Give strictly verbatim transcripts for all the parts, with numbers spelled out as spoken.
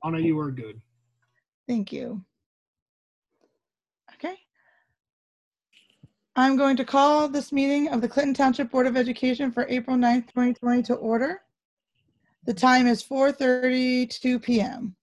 Anna, you are good. Thank you. Okay. I'm going to call this meeting of the Clinton Township Board of Education for April ninth, twenty twenty to order. The time is four thirty-two p m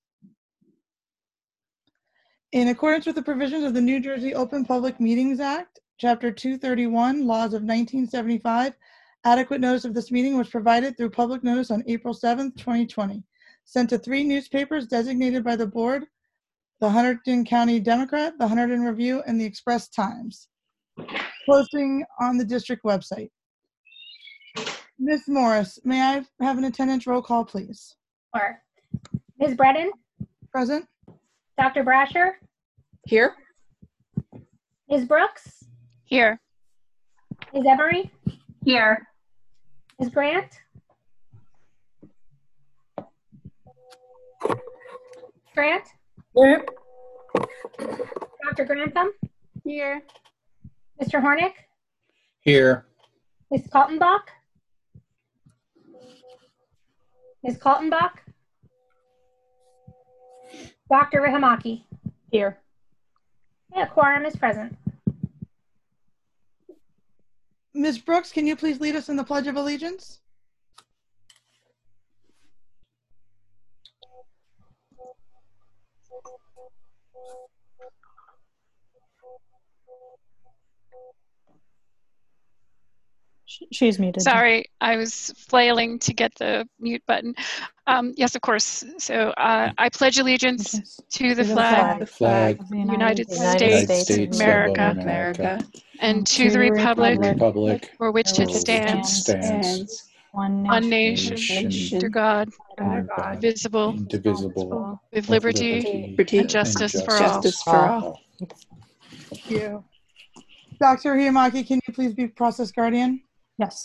In accordance with the provisions of the New Jersey Open Public Meetings Act, Chapter two thirty-one, Laws of nineteen seventy-five, adequate notice of this meeting was provided through public notice on April seventh, twenty twenty, sent to three newspapers designated by the board: the Hunterdon County Democrat, the Hunterdon Review, and the Express Times, posting on the district website. Miz Morris, may I have an attendance roll call, please? Sure. Miz Bredin? Present. Doctor Brasher? Here. Miz Brooks? Here. Miz Emery? Here. Miz Grant? Grant? Here. Doctor Grantham? Here. Mister Hornick? Here. Miz Kaltenbach? Miz Kaltenbach? Doctor Rahamaki? Here. Yeah, quorum is present. Miz Brooks, can you please lead us in the Pledge of Allegiance? She's muted. Sorry, I was flailing to get the mute button. Um, yes, of course. So uh, I pledge allegiance to the flag, The flag of the United United States, States of America, of America, and to the republic Republic for which for it which it stands, stands, one one nation, nation, nation, under God, under God, indivisible, indivisible, with with liberty liberty and justice and for all. Justice for all. Thank you. Doctor Hiyamaki, can you please be process guardian? yes.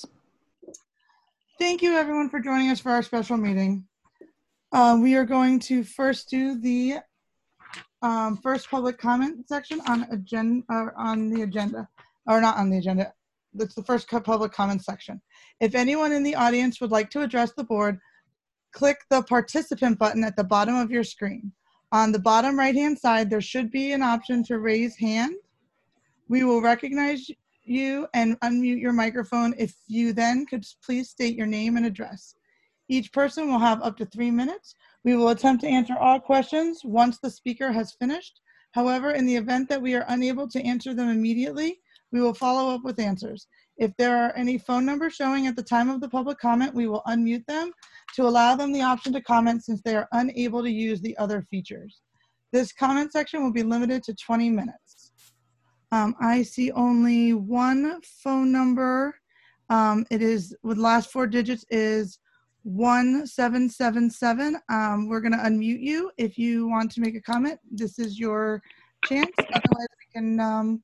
Thank you, everyone, for joining us for our special meeting. Uh, we are going to first do the um, first public comment section on agenda, or on the agenda, or not on the agenda. That's the first co- public comment section. If anyone in the audience would like to address the board, click the participant button at the bottom of your screen. On the bottom right-hand side, there should be an option to raise hand. We will recognize you and unmute your microphone. If you then could please state your name and address. Each person will have up to three minutes. We will attempt to answer all questions once the speaker has finished. However, in the event that we are unable to answer them immediately, we will follow up with answers. If there are any phone numbers showing at the time of the public comment, we will unmute them to allow them the option to comment since they are unable to use the other features. This comment section will be limited to twenty minutes. Um, I see only one phone number. Um, it is, with last four digits is one seven seven seven. Um, we're gonna unmute you. If you want to make a comment, this is your chance. Otherwise, we can um,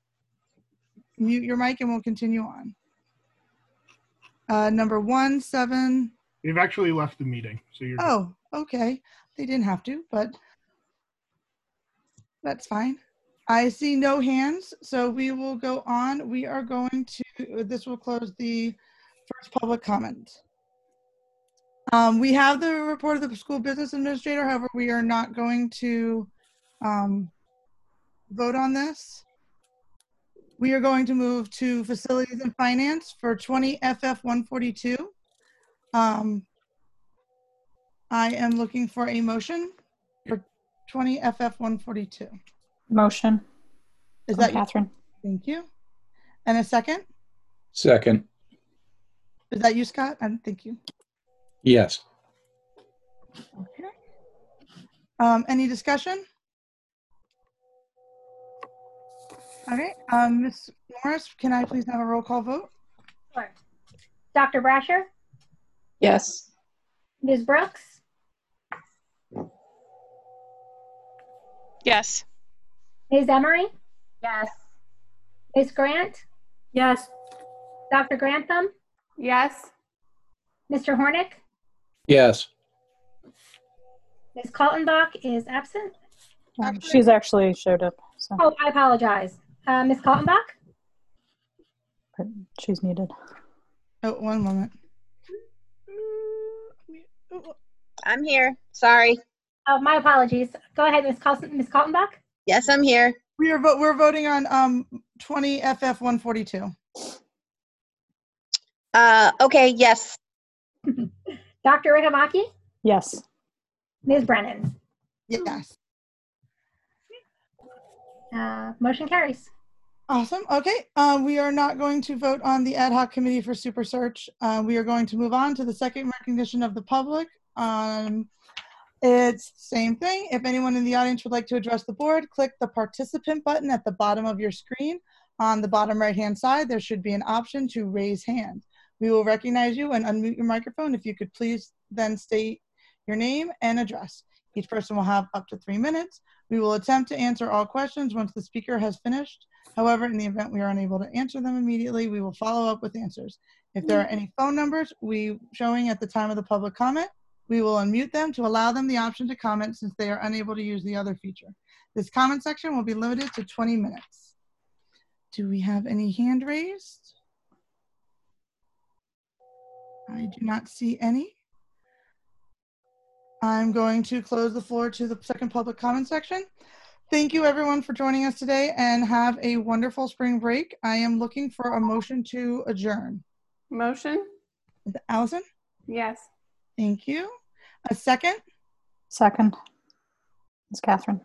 mute your mic and we'll continue on. Uh, number one, seven. They've actually left the meeting, so you're good. Oh, okay. They didn't have to, but that's fine. I see no hands, so we will go on. We are going to, this will close the first public comment. Um, we have the report of the school business administrator. However, we are not going to um, vote on this. We are going to move to facilities and finance for twenty F F one forty-two. Um, I am looking for a motion for twenty F F one forty-two. Motion. Is From that you? Catherine? Thank you. And a second? Second. Is that you, Scott? And thank you. Yes. Okay. Um, any discussion? All right. Um, Miz Morris, can I please have a roll call vote? Sure. Doctor Brasher? Yes. Miz Brooks? Yes. Miz Emery? Yes. Miz Grant? Yes. Doctor Grantham? Yes. Mister Hornick? Yes. Miz Kaltenbach is absent. Um, she's actually showed up, so Oh, I apologize. Uh, Miz Kaltenbach? but she's muted. Oh, one moment. I'm here. Sorry. Oh, my apologies. Go ahead, Miz Carlson, Miz Kaltenbach. Yes, I'm here. We are vo- we're voting on um twenty F F one forty-two. Uh, okay, yes. Doctor Rigamaki, Yes. Miz Brennan. Yes. Uh, motion carries. Awesome. Okay. Uh, we are not going to vote on the ad hoc committee for Super Search. Uh, we are going to move on to the second recognition of the public. Um, it's the same thing. If anyone in the audience would like to address the board, click the participant button at the bottom of your screen. On the bottom right-hand side, there should be an option to raise hand. We will recognize you and unmute your microphone. If you could please then state your name and address. Each person will have up to three minutes. We will attempt to answer all questions once the speaker has finished. However, in the event we are unable to answer them immediately, we will follow up with answers. If there are any phone numbers we showing at the time of the public comment, we will unmute them to allow them the option to comment since they are unable to use the other feature. This comment section will be limited to twenty minutes. Do we have any hand raised? I do not see any. I'm going to close the floor to the second public comment section. Thank you everyone for joining us today and have a wonderful spring break. I am looking for a motion to adjourn. Motion? Is it Allison? Yes. Thank you. A second? Second. It's Catherine.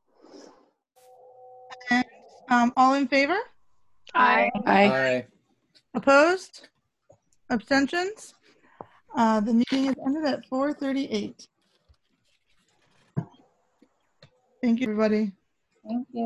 And um, all in favor? Aye. Aye. Opposed? Abstentions? Uh, the meeting is ended at four thirty-eight. Thank you, everybody. Thank you.